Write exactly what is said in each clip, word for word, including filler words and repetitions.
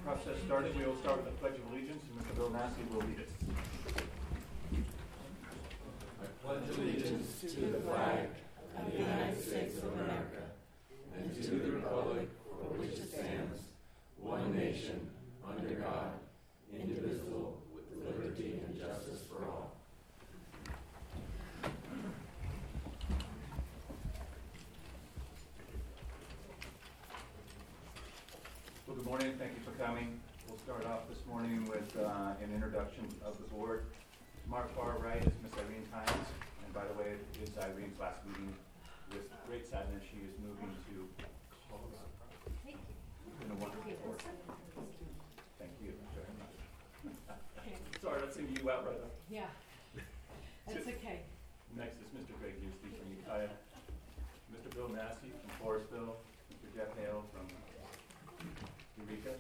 process started, we will start with the Pledge of Allegiance, and Mister Bill Massey will lead us. I pledge allegiance to the flag of the United States of America and to the republic for which it stands, one nation, under God, indivisible, with liberty and justice for all. Well, good morning. Thank you for coming. We'll start off this morning with uh, an introduction of the board. Mark far right is Miss Irene Hines, and by the way, it is Irene's last meeting. With great sadness, she is moving to Colorado. Thank you. Been a wonderful board. Thank you very much. Sorry, let's sing you out, brother. Yeah, that's okay. Next is Mister Greg Usti from Ukiah, Mister Bill Massey from Forestville, Mister Jeff Hale from Eureka,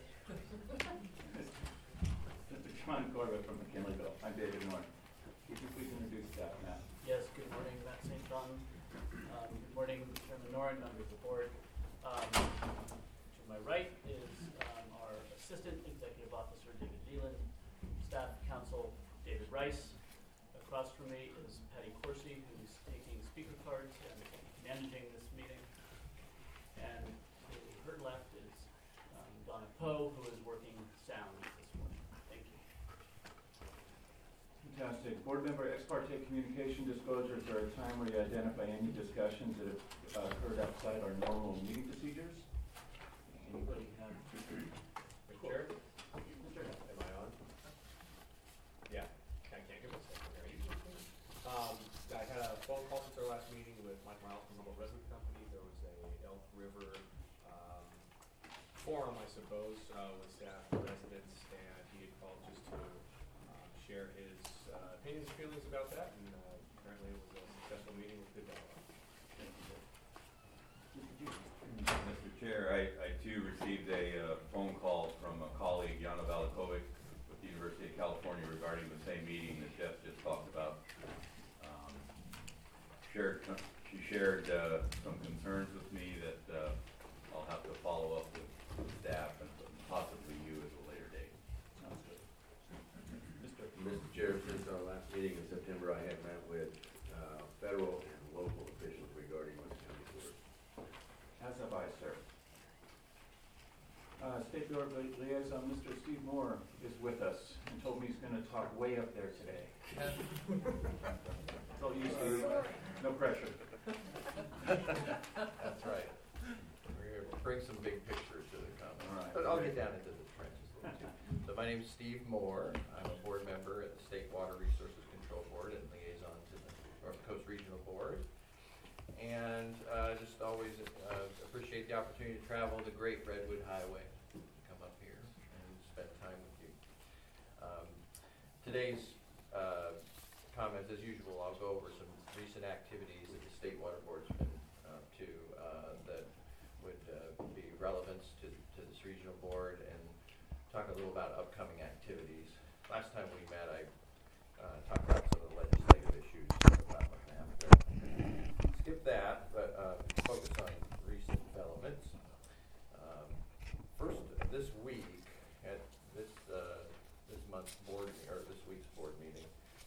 Mister John Corbett from McKinleyville. I'm David Norton. Would you please introduce staff, Matt? Yes, good morning, Matt Saint John. Um, good morning, Chairman Norton, members of the board. Um, to my right is um, our Assistant Executive Officer, David Neelan, Staff Counsel, David Rice. Across from me is Patty Corsi, who's taking speaker cards and managing this meeting. And to her left is um, Donna Poe, who is working sound this morning. Thank you. Fantastic. Board member ex parte communication disclosures are a time where you identify any discussions that have uh, occurred outside our normal meeting procedures. Anybody have? Chair? Am I on? Yeah, I can't give a second there. Um, I had a phone call since our last meeting with Mike Miles from Humboldt Resident Company. There was a Elk River um, forum, I suppose, uh, with staff and residents, and he had called just to um, share his uh, opinions and feelings about that, and uh, apparently it was a successful meeting with good dialogue. Mister Chair, I, I too received a uh, phone call from a colleague, Jana Valikovic, with the University of California regarding the same meeting that Jeff just talked about. Um, shared, she shared uh, some concerns with me that uh, I'll have to follow up with, with staff and possibly you at a later date. Sounds good. Mister Mister Chair, since our last meeting in September, I have met with uh, federal and local officials regarding West County Sewer. As have I, sir. Uh, State Board li- Liaison Mister Steve Moore is with us and told me he's going to talk way up there today. It's all you, Steve. No pressure. That's right. We're here to bring some big pictures to the conference. All right. But I'll get down into the trenches a little too. So my name is Steve Moore. I'm a board member at the State Water Resources Control Board and liaison to the North Coast Regional Board. And uh, just always uh, appreciate the opportunity to travel the Great Redwood Highway, to come up here and spend time with you. Um, today's uh, comments, as usual, I'll go over some recent activities that the State Water Board's been up to uh, that would uh, be relevance to, to this regional board, and talk a little about upcoming activities. Last time we met, I uh, talked about some of the legislative issues about what happened. Skip that, but uh, focus on recent developments. Um, first, this week at this uh, this month's board or this week's board meeting,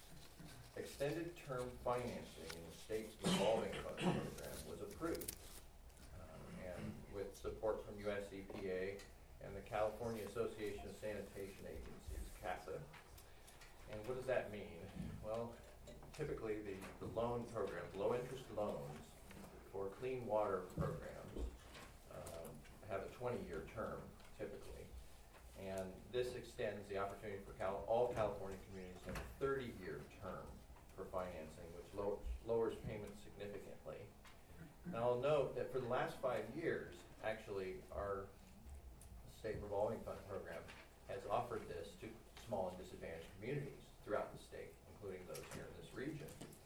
extended term financing in the state's revolving fund program was approved, um, and with support from U S E P A and the California Association of Sanitation Agencies, CASA. And what does that mean? Well, typically the, the loan programs, low interest loans for clean water programs um, have a twenty-year term typically. And this extends the opportunity for Cal- all California communities to have a thirty-year term for financing, which low- lowers payments significantly. Now I'll note that for the last five years, actually, our state revolving fund program has offered this to small and disadvantaged communities throughout the state, including those here in this region.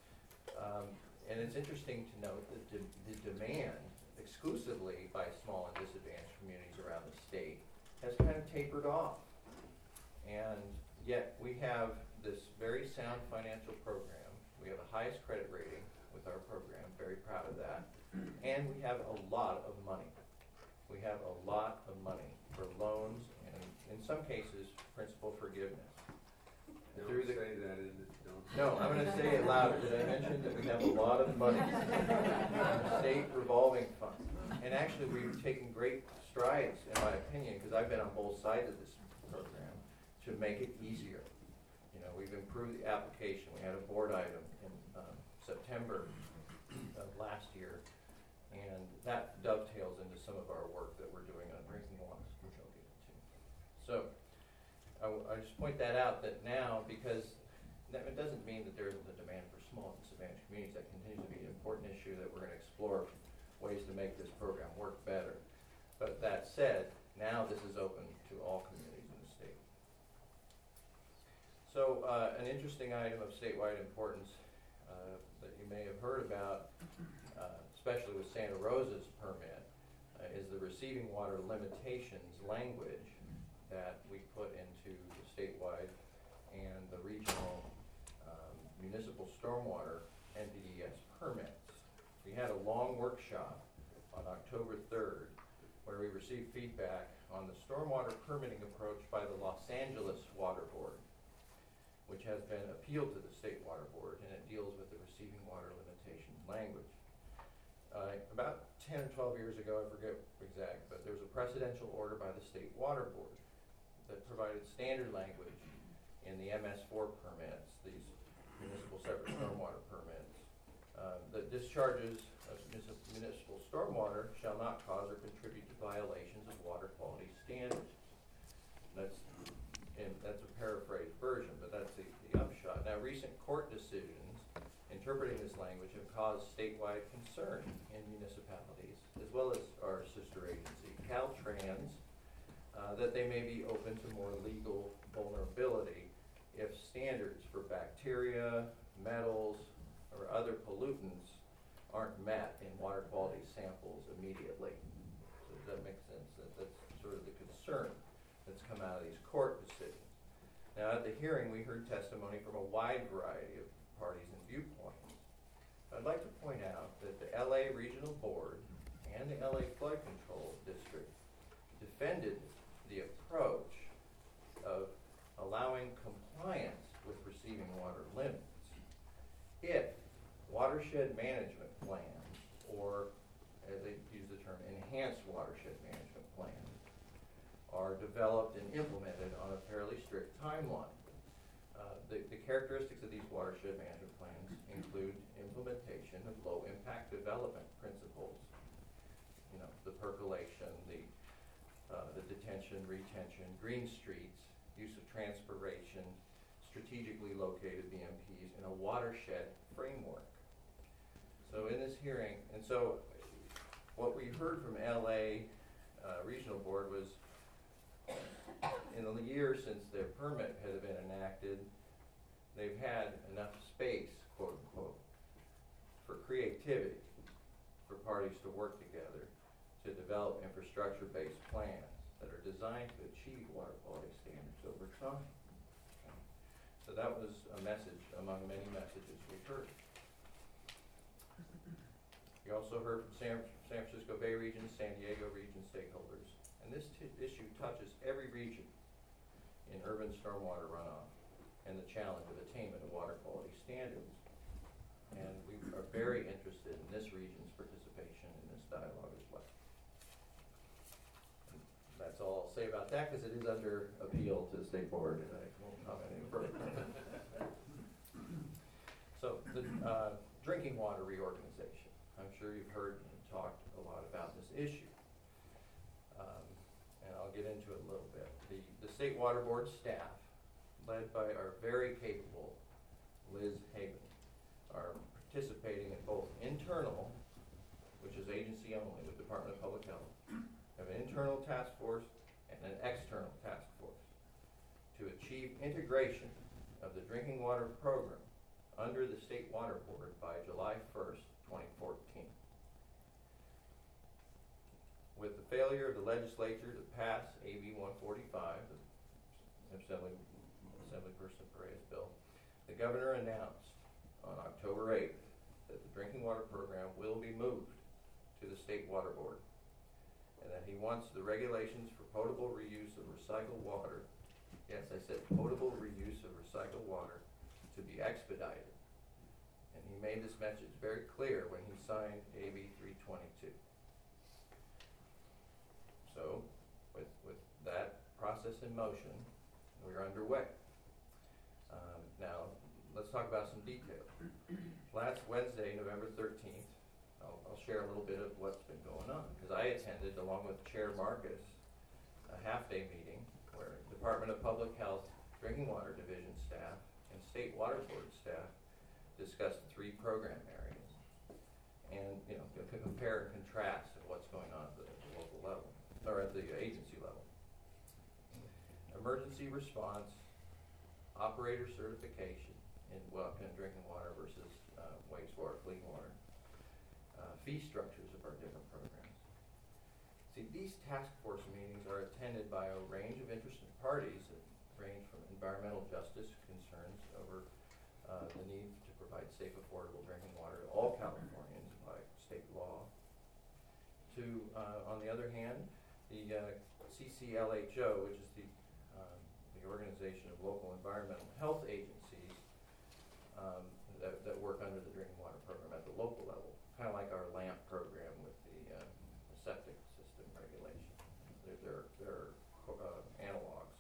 Um, and it's interesting to note that de- the demand exclusively by small and disadvantaged communities around the state has kind of tapered off. And yet we have this very sound financial program. We have the highest credit rating with our program, very proud of that. And we have a lot of money. We have a lot of money for loans and some cases, principal forgiveness. And Don't through the- say that, is it? Don't. No, I'm going to say it louder. Did I mention that we have a lot of money in the state revolving fund? And actually, we've taken great strides, in my opinion, because I've been on both sides of this program, to make it easier. You know, we've improved the application. We had a board item in um, September of last year, and that dovetails into some of our work that we're doing on drinking water, which I'll get into. So, I, w- I just point that out that now, because that it doesn't mean that there isn't a demand for small disadvantaged communities. That continues to be an important issue that we're going to explore ways to make this program work better. But that said, now this is open to all communities in the state. So uh, an interesting item of statewide importance uh, that you may have heard about, uh, especially with Santa Rosa's permit, uh, is the receiving water limitations language that we put into the statewide and the regional um, municipal stormwater N P D E S permits. We had a long workshop on October third where we received feedback on the stormwater permitting approach by the Los Angeles Water Board, which has been appealed to the State Water Board, and it deals with the receiving water limitations language. Uh, about ten or twelve years ago, I forget exact, but there was a precedential order by the State Water Board that provided standard language in the M S four permits, these municipal separate stormwater permits, uh, that discharges of municipal, municipal stormwater shall not cause or contribute to violations of water quality standards. That's, and that's a paraphrased version, but that's the, the upshot. Now, recent court decisions interpreting this language have caused statewide concern in municipalities, as well as our sister agency, Caltrans, uh, that they may be open to more legal vulnerability if standards for bacteria, metals, or other pollutants aren't met in water quality samples immediately. So does that make sense? That, that's sort of the concern that's come out of these court decisions. Now, at the hearing, we heard testimony from a wide variety of parties and viewpoints. I'd like to point out that the L A Regional Board and the L A Flood Control District defended the approach of allowing compliance with receiving water limits if watershed management plans, or as they use the term, enhanced watershed management plans, are developed and implemented on a fairly strict timeline. Uh, the, the characteristics of these watershed management plans include implementation of low-impact development principles, you know, the percolation, the, uh, the detention, retention, green streets, use of transpiration, strategically located B M Ps, and a watershed framework. So in this hearing, and so what we heard from L A uh, Regional Board was, in the years since their permit had been enacted, they've had enough space, quote unquote, for creativity, for parties to work together to develop infrastructure-based plans that are designed to achieve water quality standards over time. Okay. So that was a message among many messages we heard. We also heard from San, San Francisco Bay Region, San Diego Region stakeholders, and this t- issue touches every region in urban stormwater runoff and the challenge of attainment of water quality standards. And we are very interested in this region's participation in this dialogue as well. And that's all I'll say about that, because it is under appeal to the state board, and I won't comment any further. So the uh, drinking water reorganization. I'm sure you've heard and talked a lot about this issue. Um, and I'll get into it a little bit. The, the State Water Board staff, led by our very capable Liz Hagan, are participating in both internal, which is agency only with Department of Public Health, have an internal task force and an external task force to achieve integration of the drinking water program under the State Water Board by July first, twenty fourteen. With the failure of the legislature to pass A B one forty-five, the Assembly, Assemblyperson Pereira's bill, the governor announced on October eighth that the drinking water program will be moved to the State Water Board. and that he wants the regulations for potable reuse of recycled water, yes, I said potable reuse of recycled water, to be expedited. And he made this message very clear when he signed A B three twenty-two. So, with, with that process in motion, we're underway. Um, now, let's talk about some details. Last Wednesday, November thirteenth, I'll, I'll share a little bit of what's been going on, because I attended, along with Chair Marcus, a half-day meeting where Department of Public Health, Drinking Water Division staff, and State Water Board staff discussed three program areas, and you know, you can compare and contrast of what's going on at the, the local level, or at the agency level. Emergency response, operator certification in well, in drinking water versus uh, wastewater, clean water, uh, fee structures of our different programs. See, these task force meetings are attended by a range of interested parties that range from environmental justice concerns over uh, the need to provide safe, affordable drinking water to all Californians by state law, to, uh, on the other hand, the uh, C C L H O, which is the, um, the Organization of Local Environmental Health Agencies um, that, that work under the drinking water program at the local level, kind of like our LAMP program with the, uh, the septic system regulation. They're, they're, they're uh, analogs.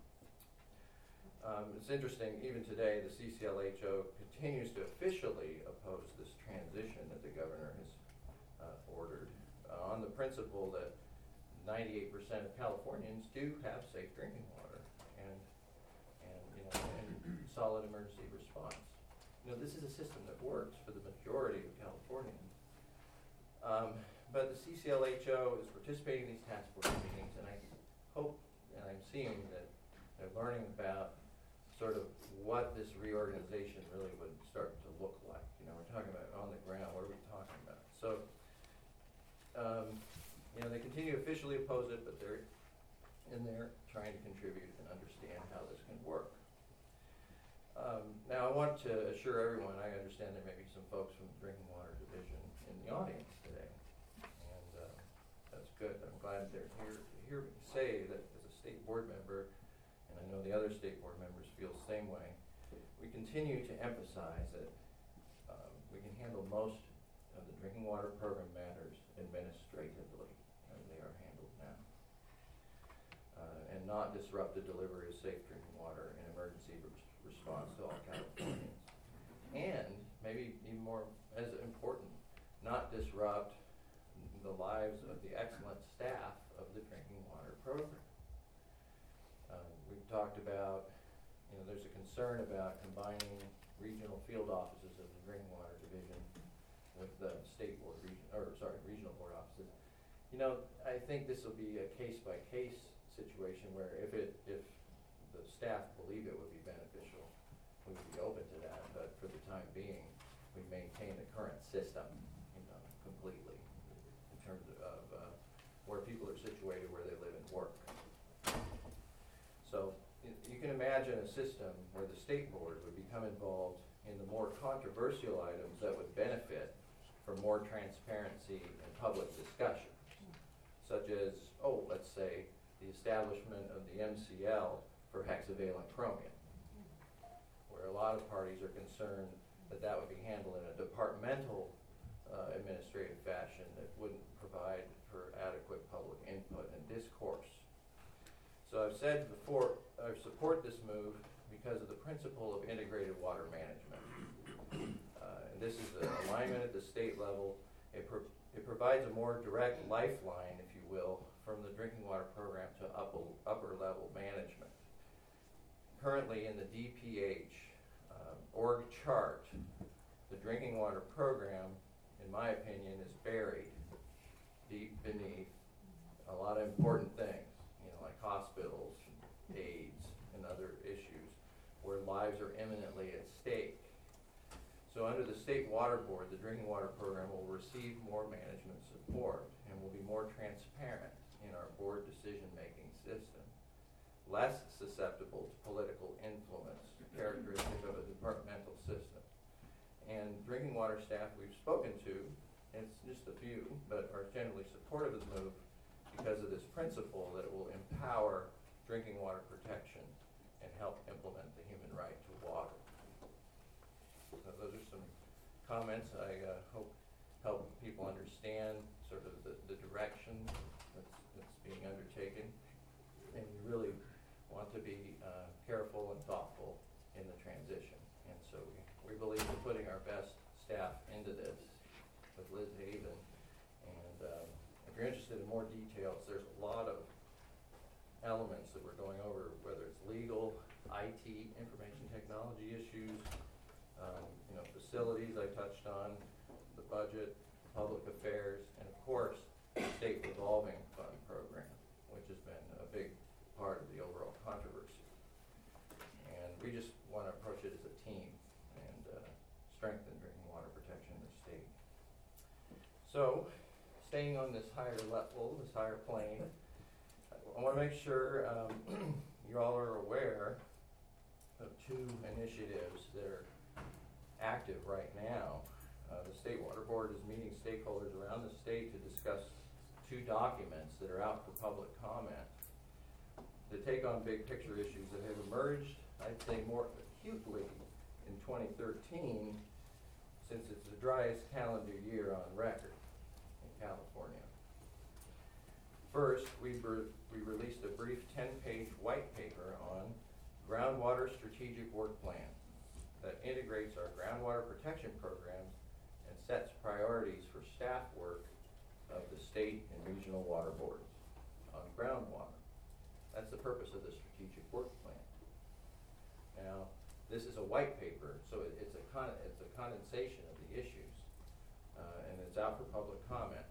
Um, it's interesting, even today, the C C L H O continues to officially oppose this transition that the governor has uh, ordered uh, on the principle that ninety-eight percent of Californians do have safe drinking water and, and, you know, and solid emergency response. You know, this is a system that works for the majority of Californians. Um, but the C C L H O is participating in these task force meetings, and I hope, and I'm seeing that they're learning about sort of what this reorganization really would start to look like. You know, we're talking about on the ground, what are we talking about? So, um, you know, they continue to officially oppose it, but they're in there trying to contribute and understand how this can work. Um, now, I want to assure everyone, I understand there may be some folks from the Drinking Water Division in the audience today, and uh, that's good. I'm glad they're here to hear me say that as a state board member, and I know the other state board members feel the same way, we continue to emphasize that um, we can handle most of the drinking water program matters administratively, as they are handled now, uh, and not disrupt the delivery of safe drinking water and emergency res- response to all Californians. And maybe even more as important, not disrupt the lives of the excellent staff of the drinking water program. Uh, we've talked about, you know, there's a concern about combining regional field offices of the Drinking Water Division with the state board, region, or sorry, regional board offices. You know, I think this will be a case-by-case situation where if it, if the staff believe it would be beneficial, we would be open to that. But for the time being, we maintain the current system, you know, completely in terms of uh, where people are situated, where they live and work. So you can imagine a system where the state board would become involved in the more controversial items that would benefit from more transparency and public discussion, such as, oh, let's say, the establishment of the M C L for hexavalent chromium, where a lot of parties are concerned that that would be handled in a departmental uh, administrative fashion that wouldn't provide for adequate public input and discourse. So I've said before, I support this move because of the principle of integrated water management. Uh, and this is an alignment at the state level. It, pro- it provides a more direct lifeline, if you will, from the drinking water program to upper, upper level management. Currently in the D P H um, org chart, the drinking water program, in my opinion, is buried deep beneath a lot of important things, you know, like hospitals, AIDS, and other issues where lives are imminently at stake. So under the State Water Board, the drinking water program will receive more management support and will be more transparent in our board decision-making system, less susceptible to political influence, characteristic of a departmental system. And drinking water staff we've spoken to, and it's just a few, but are generally supportive of the move, because of this principle that it will empower drinking water protection and help implement the human right to water. So those are some comments I uh, hope help people understand sort of the, the direction that's, that's being undertaken. And we really want to be uh, careful and thoughtful in the transition. And so we, we believe in putting our best staff into this with Liz Haven. And um, if you're interested in more details, there's a lot of elements that we're going over, whether it's legal, I T, information technology issues, um, you know, facilities I touched on, the budget, public affairs, and of course, the state revolving fund program, which has been a big part of the overall controversy. And we just want to approach it as a team and uh, strengthen drinking water protection in the state. So, staying on this higher level, this higher plane, I want to make sure um, you all are aware of two initiatives that are active right now. Uh, the State Water Board is meeting stakeholders around the state to discuss two documents that are out for public comment to take on big picture issues that have emerged, I'd say, more acutely in twenty thirteen, since it's the driest calendar year on record in California. First, we, re- we released a brief ten-page white paper on groundwater strategic work plan that integrates our groundwater protection programs and sets priorities for staff work of the state and regional water boards on groundwater. That's the purpose of the strategic work plan. Now, this is a white paper, so it, it's, a con- it's a condensation of the issues, uh, and it's out for public comment.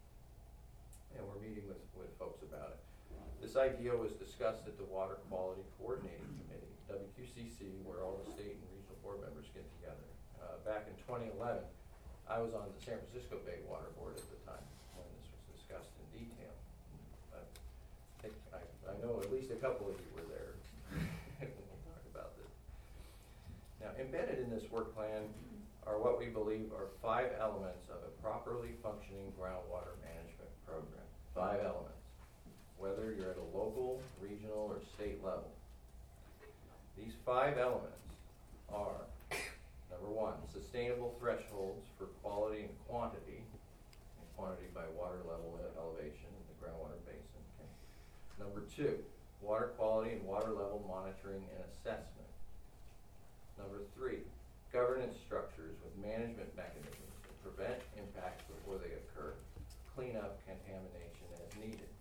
And we're meeting with, with folks about it. This idea was discussed at the Water Quality Coordinating Committee, W Q C C, where all the state and regional board members get together. Uh, back in twenty eleven, I was on the San Francisco Bay Water Board at the time when this was discussed in detail. I, think I, I know at least a couple of you were there when we talked about this. Now, embedded in this work plan are what we believe are five elements of a properly functioning groundwater management program. Five elements, whether you're at a local, regional, or state level. These five elements are, number one, sustainable thresholds for quality and quantity, and quantity by water level elevation in the groundwater basin. Okay. Number two, water quality and water level monitoring and assessment. Number three, governance structures with management mechanisms to prevent impacts before they occur, clean up contamination as needed.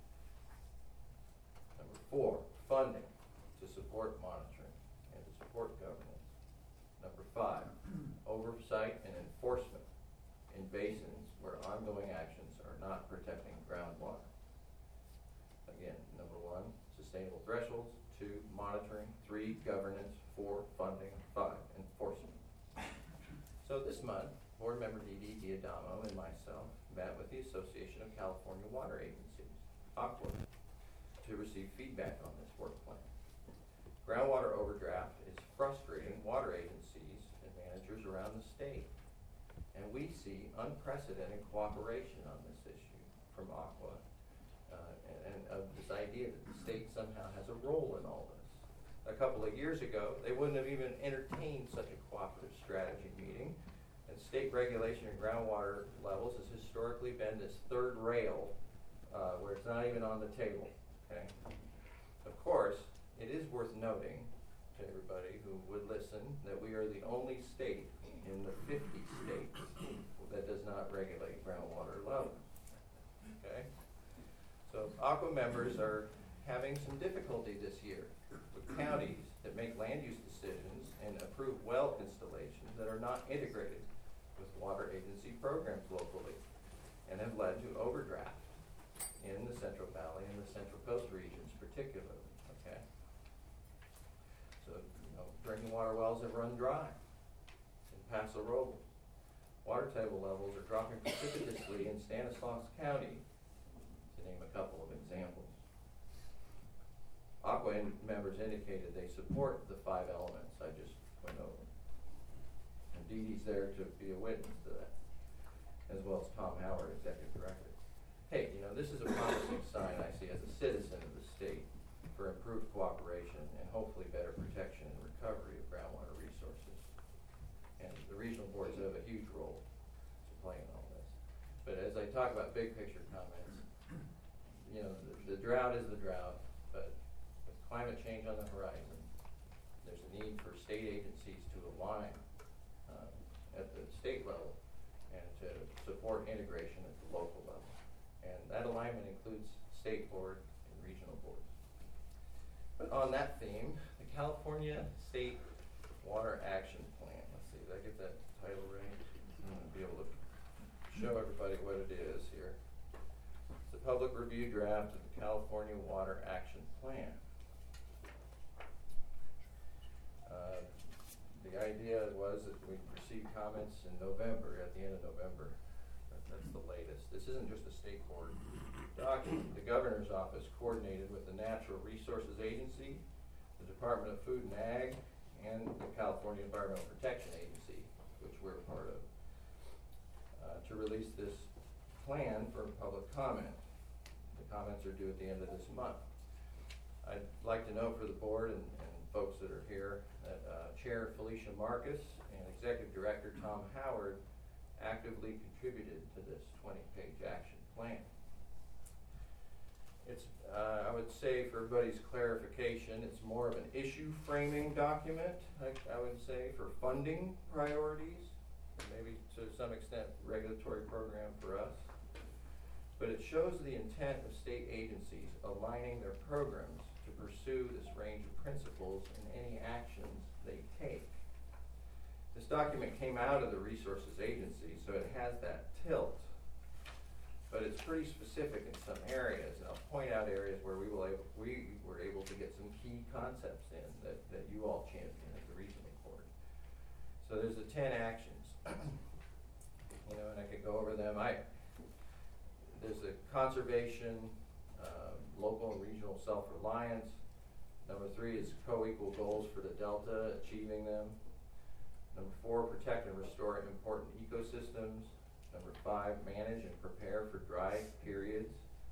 Number four, funding to support monitoring and to support governance. Number five, oversight and enforcement in basins where ongoing actions are not protecting groundwater. Again, number one, sustainable thresholds. Two, monitoring. Three, governance. Four, funding. Five, enforcement. So this month, Board Member Dee Dee D'Adamo and myself met with the Association of California Water Agencies, ACWA, to receive feedback on this work plan. Groundwater overdraft is frustrating water agencies and managers around the state, and we see unprecedented cooperation on this issue from ACWA, uh, and, and of this idea that the state somehow has a role in all this. A couple of years ago, they wouldn't have even entertained such a cooperative strategy meeting. And state regulation of groundwater levels has historically been this third rail uh, where it's not even on the table. Okay? Of course, it is worth noting to everybody who would listen that we are the only state in the fifty states that does not regulate groundwater levels. Okay? So ACWA members are having some difficulty this year with counties that make land use decisions and approve well installations that are not integrated with water agency programs locally and have led to overdraft in the Central Valley and the Central Coast regions particularly. Okay, so you know, drinking water wells have run dry in Paso Robles. Water table levels are dropping precipitously in Stanislaus County, to name a couple of examples. ACWA members indicated they support the five elements I just went over. And Dee Dee's there to be a witness to that, as well as Tom Howard, Executive Director. hey, you know, this is a promising sign I see as a citizen of the state for improved cooperation and hopefully better protection and recovery of groundwater resources. And the regional boards have a huge role to play in all this. But as I talk about big picture comments, you know, the, the drought is the drought, but with climate change on the horizon, there's a need for state agencies to align uh, at the state level and to support integration at the local level. And that alignment includes state board and regional boards. But on that theme, the California State Water Action Plan. Let's see, did I get that title right? I'm going to be able to show everybody what it is here. It's a public review draft of the California Water Action Plan. Uh, the idea was that we received comments in November, at the end of November. That, that's the latest. This isn't just a state board document. The governor's office coordinated with the Natural Resources Agency, the Department of Food and Ag, and the California Environmental Protection Agency, which we're a part of, uh, to release this plan for public comment. The comments are due at the end of this month. I'd like to note for the board and, and folks that are here that uh, Chair Felicia Marcus and Executive Director Tom Howard actively contributed to this twenty-page action plan. It's, uh, I would say for everybody's clarification, it's more of an issue framing document, I, I would say, for funding priorities, maybe to some extent regulatory program for us. But it shows the intent of state agencies aligning their programs to pursue this range of principles in any actions they take. This document came out of the Resources Agency, so it has that tilt. But it's pretty specific in some areas, and I'll point out areas where we, will able, we were able to get some key concepts in that, that you all championed at the regional board. So there's the ten actions, you know, and I could go over them. I there's the conservation, uh, local and regional self-reliance. Number three is co-equal goals for the Delta, achieving them. Number four, protect and restore important ecosystems. Number five, manage and prepare for dry periods.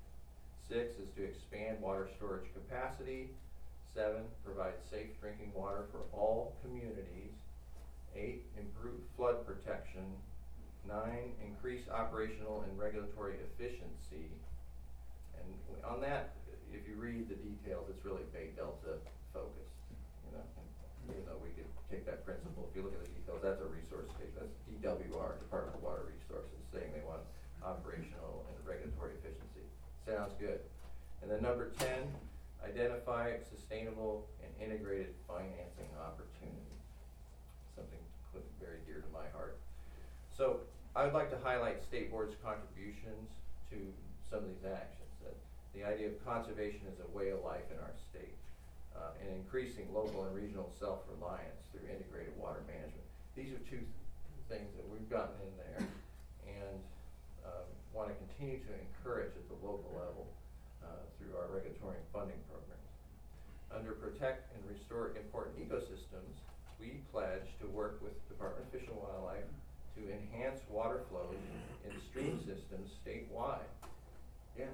Six is to expand water storage capacity. Seven, provide safe drinking water for all communities. Eight, improve flood protection. Nine, increase operational and regulatory efficiency. And on that, if you read the details, it's really Bay Delta focused. You know, even though we could take that principle, if you look at the details, that's a resource state. That's D W R, Department of Water Resources, saying they want operational and regulatory efficiency. Sounds good. And then number ten, identify sustainable and integrated financing opportunities. Something very dear to my heart. So I would like to highlight State Board's contributions to some of these actions. That the idea of conservation is a way of life in our state, uh, and increasing local and regional self-reliance through integrated water management. These are two th- things that we've gotten in there and um, want to continue to encourage at the local level uh, through our regulatory and funding programs. Under protect and restore important ecosystems, we pledge to work with Department of Fish and Wildlife to enhance water flows in stream systems statewide. Yeah.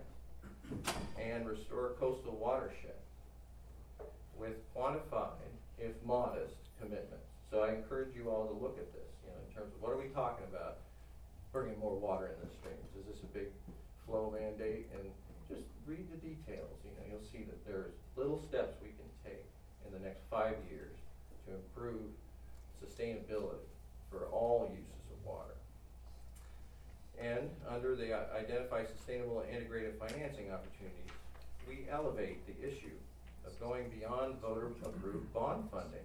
And restore coastal watersheds with quantified, if modest, commitments. So I encourage you all to look at this, you know, in terms of what are we talking about bringing more water in the streams? Is this a big flow mandate? And just read the details. You know, you'll see that there's little steps we can take in the next five years to improve sustainability for all uses of water. And under the uh, identify sustainable and integrated financing opportunities, we elevate the issue of going beyond voter-approved bond funding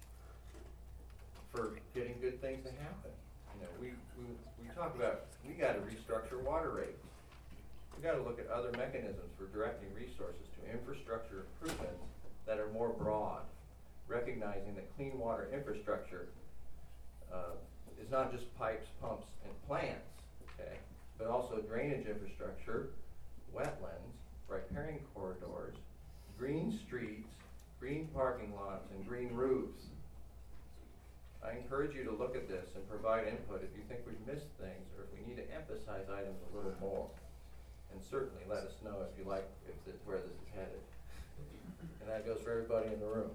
for getting good things to happen. You know, we we, we talk about we got to restructure water rates. We got to look at other mechanisms for directing resources to infrastructure improvements that are more broad, recognizing that clean water infrastructure uh, is not just pipes, pumps, and plants, okay, but also drainage infrastructure, wetlands, riparian corridors, green streets, green parking lots, and green roofs. I encourage you to look at this and provide input if you think we've missed things or if we need to emphasize items a little more. And certainly let us know if you like, if this, where this is headed. And that goes for everybody in the room.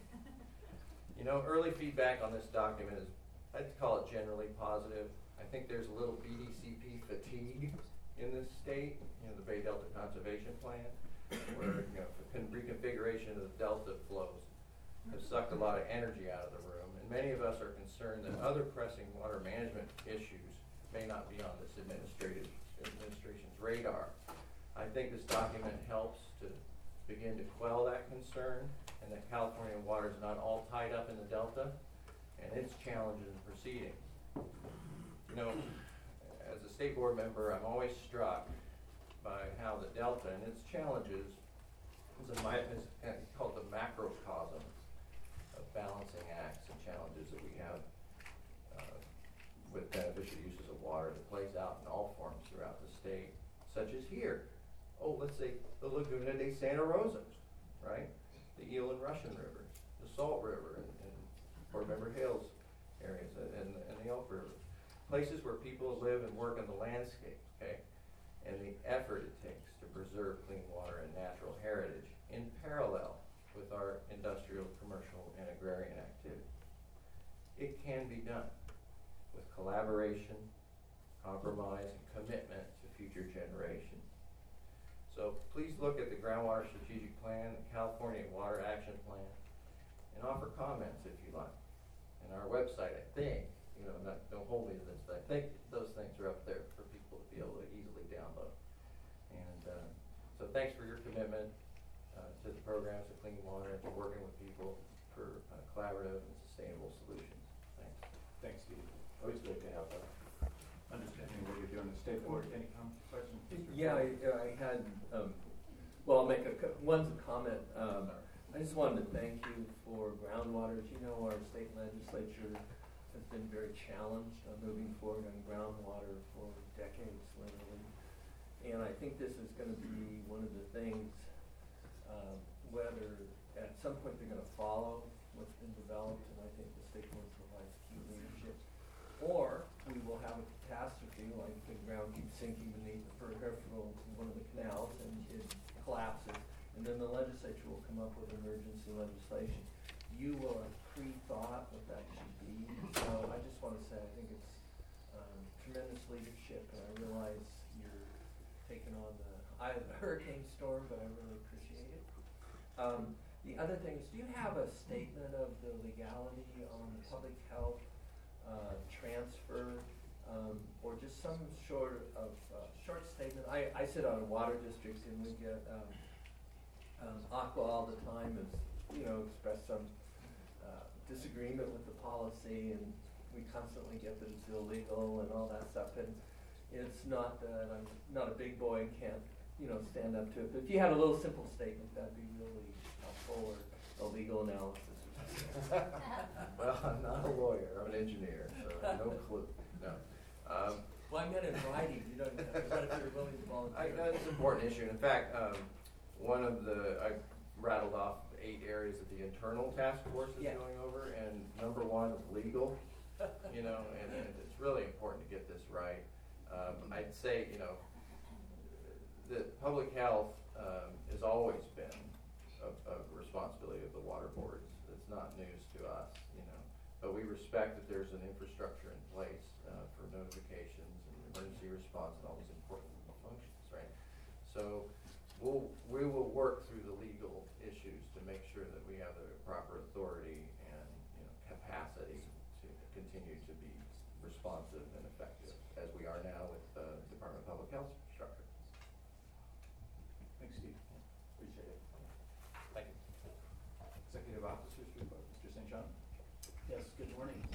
You know, early feedback on this document is, I'd call it generally positive. I think there's a little B D C P fatigue in this state, you know, the Bay Delta Conservation Plan, where, you know, con- reconfiguration of the Delta flows has sucked a lot of energy out of the room. And many of us are concerned that other pressing water management issues may not be on this administrative administration's radar. I think this document helps to begin to quell that concern, and that California water is not all tied up in the Delta and its challenges and proceedings. You know, as a state board member, I'm always struck by how the Delta and its challenges is, a, is called the macrocosm of balancing acts and challenges that we have uh, with beneficial uses of water that plays out in all forms throughout the state, such as here. Oh, let's say the Laguna de Santa Rosa, right? The Eel and Russian rivers, the Salt River, and, and Fort Member Hills areas, and, and the Elk River. Places where people live and work in the landscape, okay? And the effort it takes to preserve clean water and natural heritage in parallel with our industrial, commercial, and agrarian activity. It can be done with collaboration, compromise, and commitment to future generations. So please look at the Groundwater Strategic Plan, the California Water Action Plan, and offer comments if you like. And our website, I think, you know, not, don't hold me to this, but I think those things are up there for people to be able to easily download. And uh, so thanks for your commitment uh, to the programs of clean water and to working with people for uh, collaborative and sustainable solutions. Thanks. Thanks, Steve. Always great to have that. Understanding what you're doing in the state board, any com- questions? Yeah, I, I had, um, well, I'll make a, co- one's a comment. Um, I just wanted to thank you for groundwater. As you know, our state legislature has been very challenged on moving forward on groundwater for decades, literally. And I think this is going to be one of the things, uh, whether at some point they're going to follow what's been developed, and I think the state board provides key leadership, or we will have a catastrophe, like the ground keeps sinking beneath the peripheral in one of the canals and it collapses, and then the legislature will come up with emergency legislation. You will have pre-thought what that should be, so I just want to say I think it's um, tremendous leadership, and I realize you're taking on the eye of the hurricane storm, but I really appreciate it. Um, the other thing is, do you have a statement of the legality on the public health uh, transfer, um, or just some sort of uh, short statement? I, I sit on a water district, and we get um, um, Aqua all the time has, you know, expressed some uh, disagreement with the policy, and we constantly get that it's illegal and all that stuff. And it's not that I'm not a big boy and can't, you know, stand up to it. But if you had a little simple statement, that'd be really helpful, or a legal analysis. Well, I'm not a lawyer, I'm an engineer, so I have no clue. No. Um, Well, I meant in writing, you don't have to, but if you're willing to volunteer. I know it's an important issue. In fact, um, one of the, I rattled off eight areas that the internal task force is Yeah. going over, and number one is legal, you know, and, and it's really important to get this right. Um, I'd say, you know, that public health um, has always been a, a responsibility of the water boards. It's not news to us, you know, but we respect that there's an infrastructure in place uh, for notifications and emergency response and all these important functions, right? So we'll, we will work through the legal issues to make sure that we have the proper authority and, you know, capacity to continue to be responsive and effective as we are now with the uh, Department of Public Health structure. Thanks, Steve. Appreciate it. Thank you. Executive officers report, Mister Saint John. Yes, good morning.